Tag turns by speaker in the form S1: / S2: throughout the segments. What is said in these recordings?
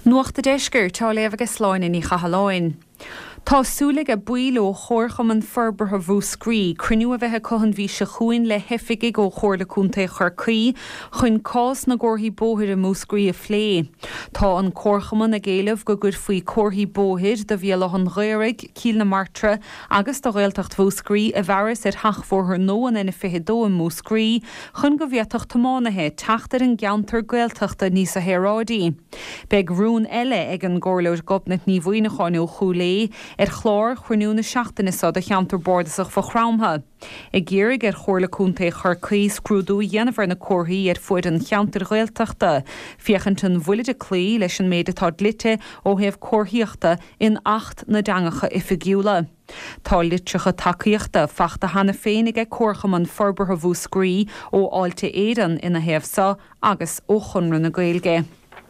S1: Nuachta deisgur tá léamh agus sláin in í chahaláin. Tá súlaigh a builó chóircham an ferbertha bhú scrí, cruniú a bheitthe cohann bhí se chuin le hefiigh ó chóirla cúnta churcaí, chun cás na gcóirthaí bóthir a mú scrí a phlé. Tá an cóirchaman a géalamh go gur faoi cóirthaí bóthir do bhéal an ghaoraigh cíl na martra agus do Ghaeltacht bhú scrí a bhearas ar thachmhórthar nóan ina fithidó an mú scrí, chun go bhíochtach tamánathe teachtar an geantar Ghaeltachta níos a hérádaí. Beg rún eile ag an gcomhlóid gobnat ní bhuaine cháinú chúlé, chlár chuirniú na seachtainna sa a cheantar bordasach fa chrámtha. I ggéirigh ar chóirla cúnta churcaí scrúdú dhéanamhar na cóirthaí ar fuair an cheantar Ghaeltachta, fiachant an bhuilead a clí leis an méid atá lite ó thaobh cóirthaíochta in 8 na dangacha oifigiúla. Tá litreacha tacaíochta feachta hana féinnig ag cóircham an ferbertha bhú scrí ó áilte éireann ina thaobhsa agus ó chunra na Gaeilge.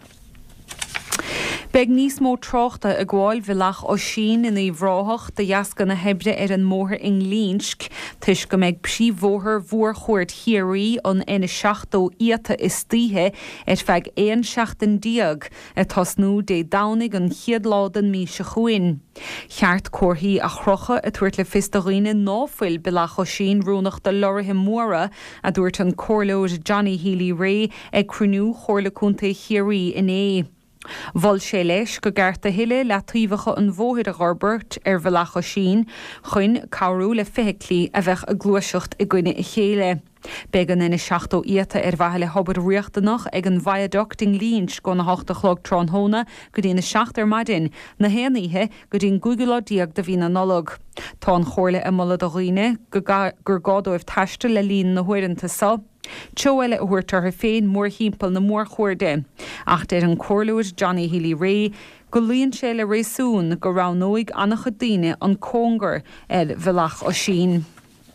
S1: Beg níos mó tráchta a gháil bhilach ó sin in í bhráthach de dheasca na hebre ar an mórthar in Línsc, tuis go méid príomhmhóthar mhuar chuirt hiarí an ina seachtó íata is títhe ar feadh éon seachtain diaag a tasnú dé dánig an chiadládan mí se chuin. Cheart cóirthaí a chrocha a tuairt le fistaghine náfuil bilach ó sin rúnach de lorathe móra a dúirt an cóirleoir Johnny Healy Ray ag cruniú chóirla cúnta hiarí in é. Bhil sé leis go gceart a huile le taobhacha an bmhóthir a Robert ar bhilach ó sin, chuin cabhrú le fithiclí a bheith a gluaiseacht i gcuine i chéile. Beg an ina seachtó íata ar bhaithe le hobar riachtanach ag an viaduct in Línsc go na 8 chlog Tránthóna go dtí na 7 maidin, na héanaithe go dtí gúguládíag de bhí na nolog. Tá an chóirla i mula do dhaoine gur gádóibh taiste le líon na huiranta sa. Teo eile a thuirtar féin mór hímpel na mór chuirde. Ach déir an cóirleoir Johnny Healy Ray go líonn sé le réasún go ránóigh annach daoine an cóngar ar bhilach ó sin.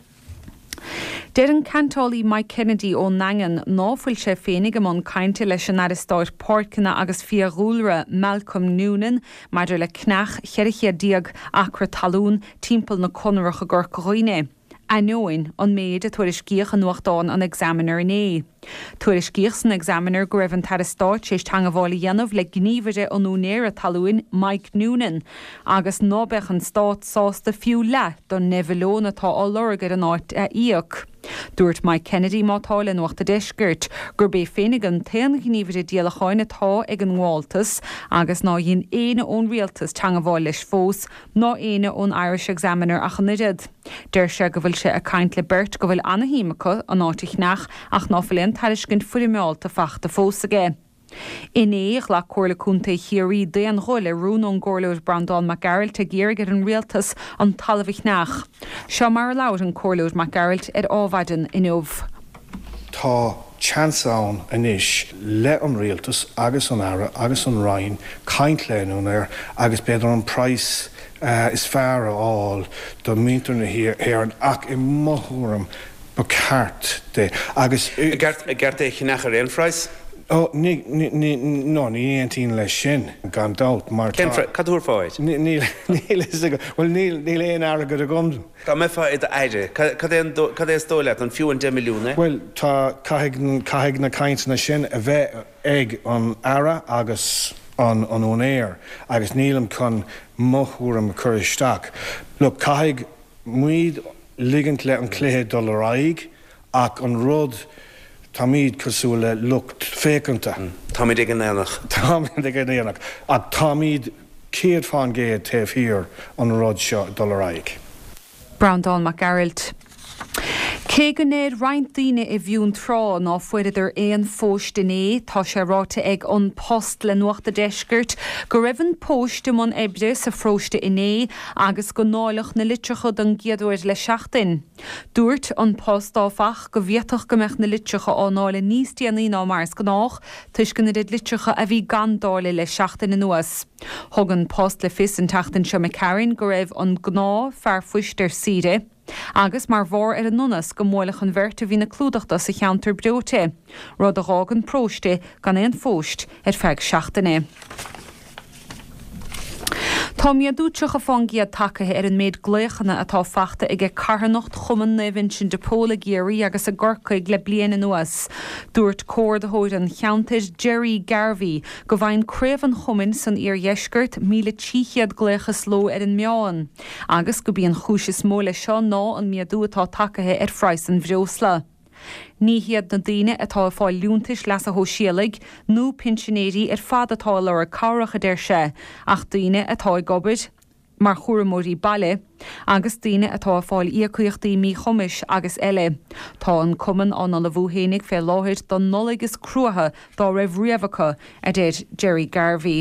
S1: Déir an cantálaí Mike Kennedy ó Nangan náfuil sé féinnig amón cainte leis an aristáir Párcanna agus fiarúlra Malcolm Noonan, maidir le cnach cheirichéadíag acra talún timpeall na conracha gur coine. Anóin an méid a tuair iscíoch an nuachtáin an examiner in é. Tuair iscíoch san examiner go raibh an tarastáit séis teangahála dhéanamh le gníomhaide an únéir a talúin Mike Noonan, agus nábech an stát sásta fiú le don nevelón atá á lorgad an áit a íoc. Dúirt Mike Kennedy mátáil in nuachta deisgirt gur bé féinnig an taon gníomhaide díalacháin atá ag an ngáltas agus ná dhéon éine ón rialtas teangaháil leis fós ná éine ón Irish Examiner a chanidead. Deir sé go bhfuil sé a caint le beirt go bhfuil anahíimecha an áitiichnach ach náfuilon tariscin fuimeáilta fachta fós aige. In éach le cóirla cúnta hiarí déan ghuiile rún ón gcomhlóir Brandán McGarrailt a ggéirigh ar an rialtas an talamhaichnach. Seo mar leabhar an cóirleoir McGarrailt ar ábhaidan inmh.
S2: Tá chanceán inis le an rialtas agus an Ara agus an Ryan caint leanún ar agus beidir an price is fearr áil do mítar na hir ach I mothúram ba ceart de agus
S3: Gert é chinach ar réon frais?
S2: Oh, ní aontín le sin gan dát mar
S3: Cadúr fáid?
S2: Níl éon agad a gomdú.
S3: Tá mé fáid éide. Cad é stóile an fiú 10 milliúna?
S2: Well, tá caitheag na caint na sin a bheith ag an Ara agus an ónéir agus nílam chun mothúram cur isteach. Look, caitheag muid ligant le an cléthe $1 ach an rud tá míad cosúla lucht fécanta.
S3: Tá míad ag an éanach.
S2: Tá míad ag an éanach. Ach tá míad céad fáin géad taobh hir an rud seo $1.
S1: Brandán McGarrailt. Cé go néad roinnt daoine I bhíún trá ná fuidir éon fóist in é tá sé ráta ag an post le nuachta deisgirt go raibh an póiste man ebre sa fróiste in é agus go náilech na litrecha don giadúir le seachtain. Dúirt an post áfach go bhíothach go meach na litrecha ánála níos déanaí ná mars gnách tuis go iad litrecha a bhí gandála le seachtain in nuas. Thug an post le fis an teachtain seo McCarran go raibh an gná fear fuistear siide. Agus mar bhór ar an nunas go mólach an bheirt a bhí na clúdachta sa cheantar breote. Rud a rágan próiste gan éon fóist ar feadh seachtaine. Tá miadúteach a fangi takethe an méid gléchanna atá fachta ag carhannacht chuman nevin sin depóla géirí agus a gorcaig le bliana nuas. Dúirt cór de hóid an cheantais Jerry Garvey go bhain craobhan chumin san iarhéisgurt 1,300 gléchas ló an meáin. Agus go bíon chúis móla seo ná an miadú atá takethe freisin an bhreosla. Ní hiad na daine atá fáil lúntais leis a hóisialig nó pinsinéirí fad atá le cáracha déir se, ach daine atá gobid mar churamóí bailile, agus daine atá fáil íocuochtaí mí chomis agus eile. Tá an cuman an le bhúhénig fé láthir don nolagus cruatha dá raibh riamhacha a déad Jerry Garvey.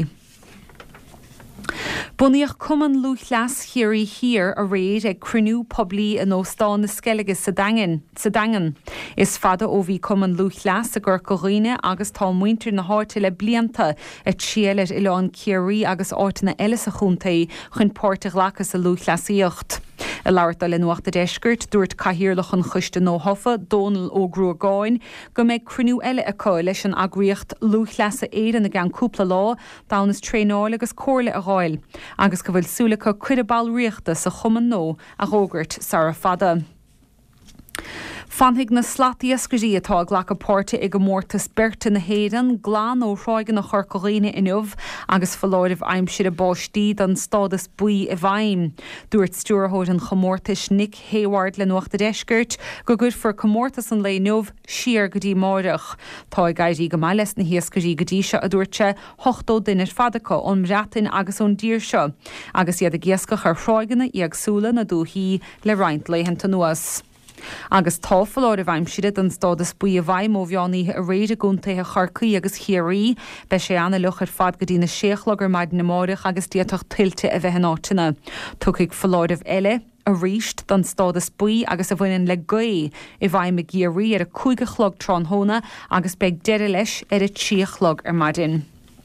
S1: Bunaíoch cuman lúth leas chéirí hir a réad ag cruniú poblí an óstán na skelliges sa dangan. Is fada ó bhí cuman lúth leas a gur goghine agus tá muintir na háirte le blianta a tríalir i leán chéirí agus áitina eile sa chúntaí chun pórtach lachas a lúth leasíocht. A leirta le nuachta deisgurt dúirt caithíirlach an chuiste nó hofa Donal ó Grúagáin go méid cruniú eile acu leis an agriocht lúth leasa éan na gan cúpla lá dánas tréáil agus cóirla a gháil, agus go bhfuil súlacha cuid a ball riachta sa chuman nó a rógurt sa fada. Fanhiig na slataí ascudí atá ghlacha pórta ag go mórtas berta na héan, glán ó ráigan na chorcoghine inmh agus foláirih aimsir a báistí don stádas buí a bhaim. Dúirt stúrthóid an chomórtas Nick Hayward le nuachta deisgurt go gud for chomórtas an léinmh siar go dtí máireach. Tá gaiirí go mailes na hiascudí go dtí seo a dúirte 8 duine fadacha ón mreatain agus ón dír seo, agus iad a giascach ar ráiganna agsúla na dúthaí le roinnt leihananta nuas. Agus táfal áir bhaimsiad an stádas buí a bhaim ó bheánaí a réidir gúntaithe charcaí agus chiarí, be sé anna luchar fad go dtína séachlagur maid na máireach agus díatach tiltte a bheith áitina. Tuigh foláirih eile a ríist don stádas buí agus a bhainean le gaí I bhaim a géirí ar a 5 chlog tránthóna agus beag deire leis ar a 3 chlog ar maidin.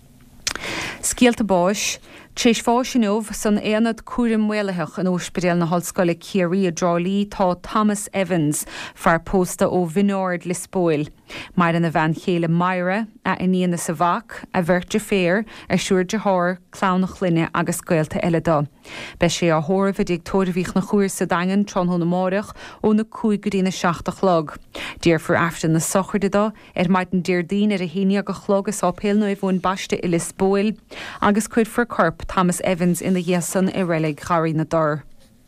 S1: Scialta báis, Tréis fáisiúmh san éanad cuairim mualaithech an ospidéal na hallscoile Ciarí a Drálaí tá Thomas Evans fear pósta ó Vinord Lisboil. Mar an a bhean chéile Myra a iníana sa bhac a bhirte fér ar siúr de thir clánach linne agus gailta eile dá. Be sé a thóramh a dig tóirmhíoch na chuir sa dagan tránthóna máireach ó na 5 go dtí na 7 chlog. Dír for aftan na sochirde dá maid an dírdín ar a héine go chlog is ápéal nó bhún baiste I Lisboil agus cuid for corp Thomas Evans in the Yesan I Relic Charí na Dor.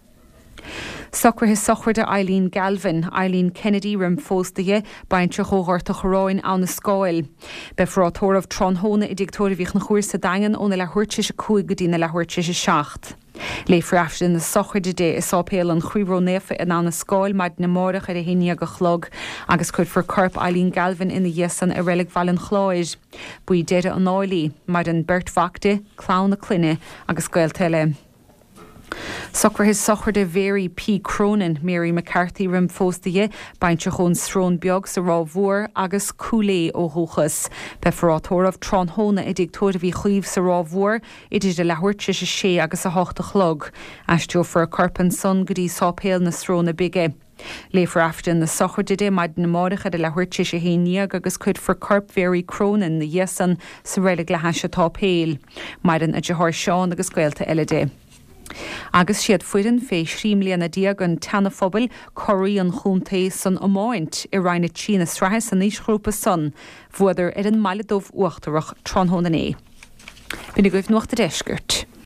S1: Soccer his sochirde Eileen Galvin, Eileen Kennedy rim fóstaige baintre chóharta choráin an na scáil. Be frátóir of tránthóna I dictóirmhíoch na chuir sa dagan ó na lehuirte se 5 go dtí na lehuirte se 7. Le frafte in na sochirde dé is ápéal an chuibró nefa in an na scáil maid na mórach ar a héine go chlog agus cuid for corp Eileen Galvin in the Yesan a Relic Valin chláid. Bui deire an áilí maid an Bert Facte, clán na cluine agus gail teile. Soccer his sochirde Mary P. Cronin, Mary McCarthy rim fóstaige baintre chun srón beag sa rá mhuar agus cúlé ó thuchas. Be frátóramh tránthóna I dictóirmhí chuomh sa rá mhuar idir de lehuirte se 6 agus a 8 chlog. Aistú for a corpan son go dtí sápéal na sróna bige. Le fraftan na sochirde maid na máirecha de lehuirte se héníag agus cuid for corp Mary Cronin na Yesan sa Relic le haise tápéal. Maidan a de thir seán agus gailta eile dé. Agus siad fuidan fé srímlíana diaag an tanafobal choirí an chúntaí san amáint I roinna Tína strathe san níos grúpa son, bhuaidir ar an mailedómh uachtarach tránthóna é. Bina goibh nuachta deisgurt.